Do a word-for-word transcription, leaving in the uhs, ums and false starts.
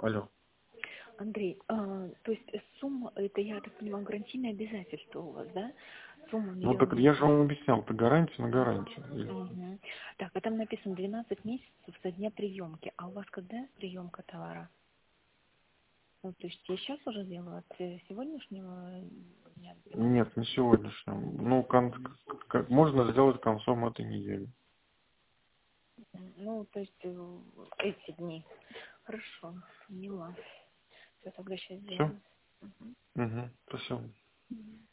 Алло. Андрей, а, то есть сумма, это, я так понимаю, гарантийное обязательство у вас, да? Сумма Ну так миллион. я же вам объяснял, это гарантия на гарантию. Угу. Так, а там написано двенадцать месяцев со дня приемки. А у вас когда приемка товара? Ну, то есть я сейчас уже делаю от э, сегодняшнего дня? Нет, не сегодняшнем. Ну, кон- как можно сделать концом этой недели. Мгм. Ну, то есть э, эти дни. Хорошо, поняла. Все, тогда сейчас Все? сделаю. Мгм. Угу. Спасибо. Мгм.